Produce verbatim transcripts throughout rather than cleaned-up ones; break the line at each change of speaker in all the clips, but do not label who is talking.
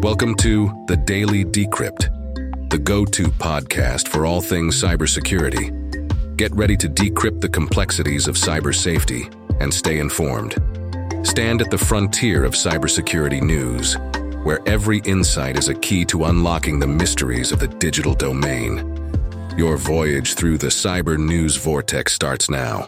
Welcome to The Daily Decrypt, the go-to podcast for all things cybersecurity. Get ready to decrypt the complexities of cyber safety and stay informed. Stand at the frontier of cybersecurity news, where every insight is a key to unlocking the mysteries of the digital domain. Your voyage through the cyber news vortex starts now.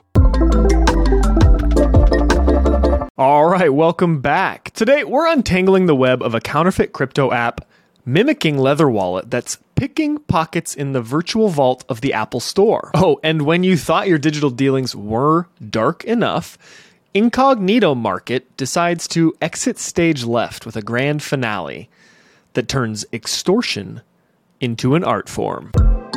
All right, welcome back. Today, we're untangling the web of a counterfeit crypto app mimicking Leather Wallet that's picking pockets in the virtual vault of the Apple Store. Oh, and when you thought your digital dealings were dark enough, Incognito Market decides to exit stage left with a grand finale that turns extortion into an art form.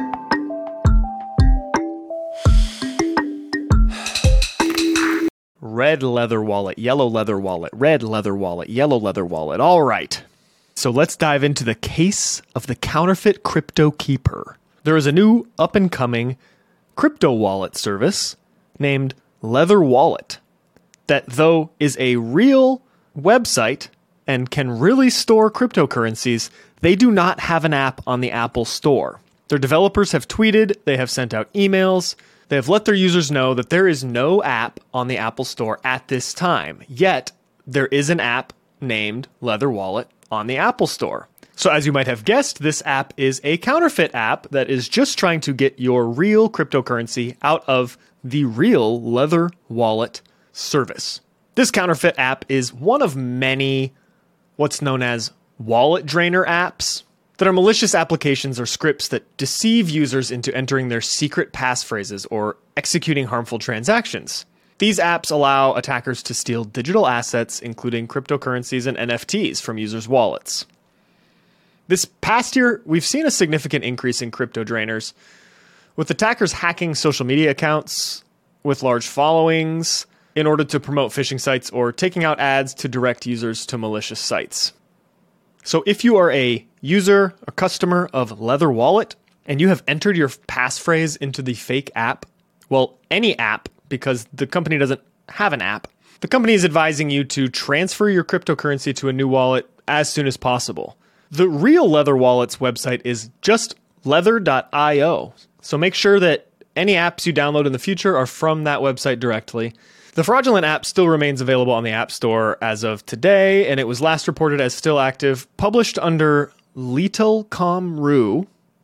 Red leather wallet, yellow leather wallet, red leather wallet, yellow leather wallet. All right. So let's dive into the case of the counterfeit crypto keeper. There is a new up-and-coming crypto wallet service named Leather Wallet that, though is a real website and can really store cryptocurrencies, they do not have an app on the Apple Store. Their developers have tweeted, they have sent out emails, they have let their users know that there is no app on the Apple Store at this time. Yet, there is an app named Leather Wallet on the Apple Store. So as you might have guessed, this app is a counterfeit app that is just trying to get your real cryptocurrency out of the real Leather Wallet service. This counterfeit app is one of many what's known as wallet drainer apps that are malicious applications or scripts that deceive users into entering their secret passphrases or executing harmful transactions. These apps allow attackers to steal digital assets, including cryptocurrencies and N F Ts, from users' wallets. This past year, we've seen a significant increase in crypto drainers, with attackers hacking social media accounts with large followings in order to promote phishing sites or taking out ads to direct users to malicious sites. So if you are a user or customer of Leather Wallet and you have entered your passphrase into the fake app, well, any app, because the company doesn't have an app, the company is advising you to transfer your cryptocurrency to a new wallet as soon as possible. The real Leather Wallet's website is just leather dot io, so make sure that any apps you download in the future are from that website directly. The fraudulent app still remains available on the App Store as of today, and it was last reported as still active, published under Lethal Comru,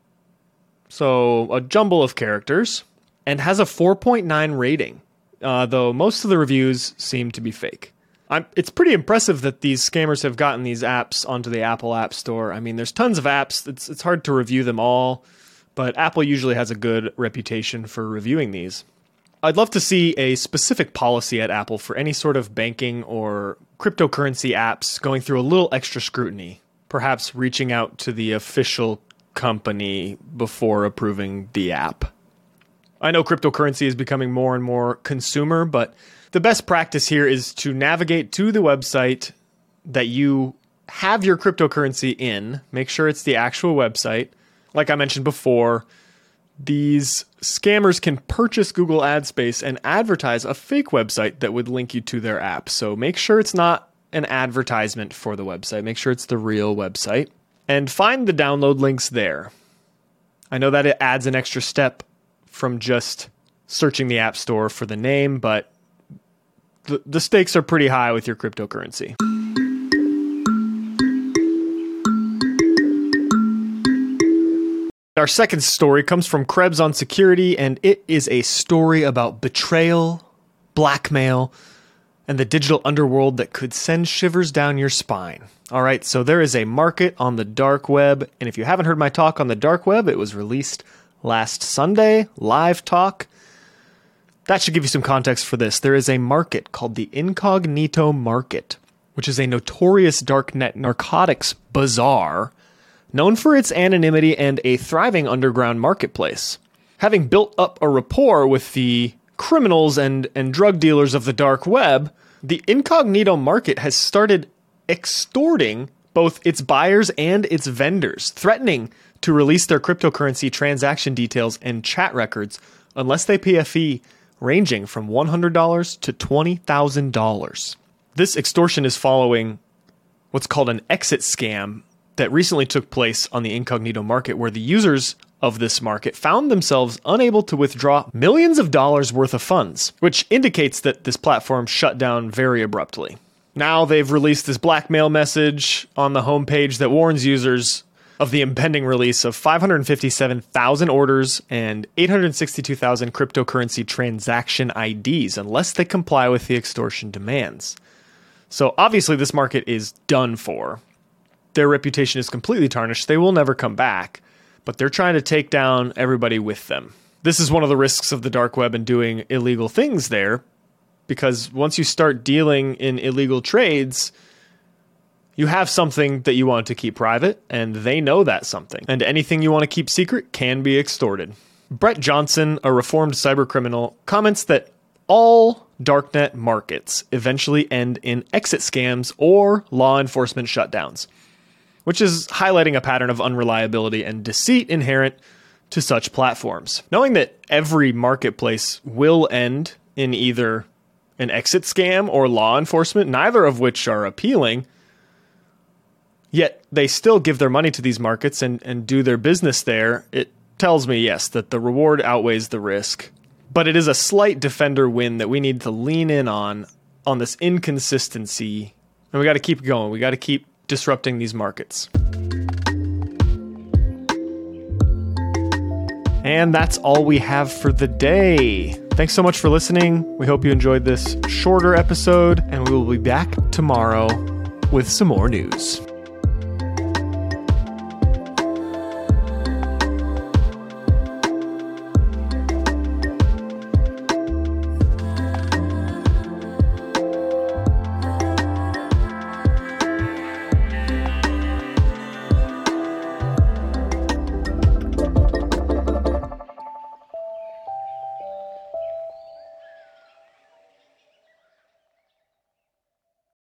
so a jumble of characters, and has a four point nine rating, uh, though most of the reviews seem to be fake. I'm, it's pretty impressive that these scammers have gotten these apps onto the Apple App Store. I mean, there's tons of apps. It's, it's hard to review them all, but Apple usually has a good reputation for reviewing these. I'd love to see a specific policy at Apple for any sort of banking or cryptocurrency apps going through a little extra scrutiny, perhaps reaching out to the official company before approving the app. I know cryptocurrency is becoming more and more consumer, but the best practice here is to navigate to the website that you have your cryptocurrency in. Make sure it's the actual website. Like I mentioned before, these scammers can purchase Google Ad Space and advertise a fake website that would link you to their app. So make sure it's not an advertisement for the website. Make sure it's the real website. And find the download links there. I know that it adds an extra step from just searching the App Store for the name, but the, the stakes are pretty high with your cryptocurrency. Our second story comes from Krebs on Security, and it is a story about betrayal, blackmail, and the digital underworld that could send shivers down your spine. All right, so there is a market on the dark web, and if you haven't heard my talk on the dark web, it was released last Sunday, live talk. That should give you some context for this. There is a market called the Incognito Market, which is a notorious darknet narcotics bazaar known for its anonymity and a thriving underground marketplace. Having built up a rapport with the criminals and, and drug dealers of the dark web, the Incognito Market has started extorting both its buyers and its vendors, threatening to release their cryptocurrency transaction details and chat records unless they pay a fee ranging from one hundred dollars to twenty thousand dollars. This extortion is following what's called an exit scam that recently took place on the incognito market, where the users of this market found themselves unable to withdraw millions of dollars worth of funds, which indicates that this platform shut down very abruptly. Now they've released this blackmail message on the homepage that warns users of the impending release of five hundred fifty-seven thousand orders and eight hundred sixty-two thousand cryptocurrency transaction I Ds unless they comply with the extortion demands. So obviously this market is done for. Their reputation is completely tarnished. They will never come back, but they're trying to take down everybody with them. This is one of the risks of the dark web and doing illegal things there, because once you start dealing in illegal trades, you have something that you want to keep private, and they know that something. And anything you want to keep secret can be extorted. Brett Johnson, a reformed cybercriminal, comments that all darknet markets eventually end in exit scams or law enforcement shutdowns, which is highlighting a pattern of unreliability and deceit inherent to such platforms. Knowing that every marketplace will end in either an exit scam or law enforcement, neither of which are appealing, yet they still give their money to these markets and, and do their business there, it tells me, yes, that the reward outweighs the risk. But it is a slight defender win that we need to lean in on, on this inconsistency. And we got to keep going. We got to keep disrupting these markets. And that's all we have for the day. Thanks so much for listening. We hope you enjoyed this shorter episode, and we will be back tomorrow with some more news.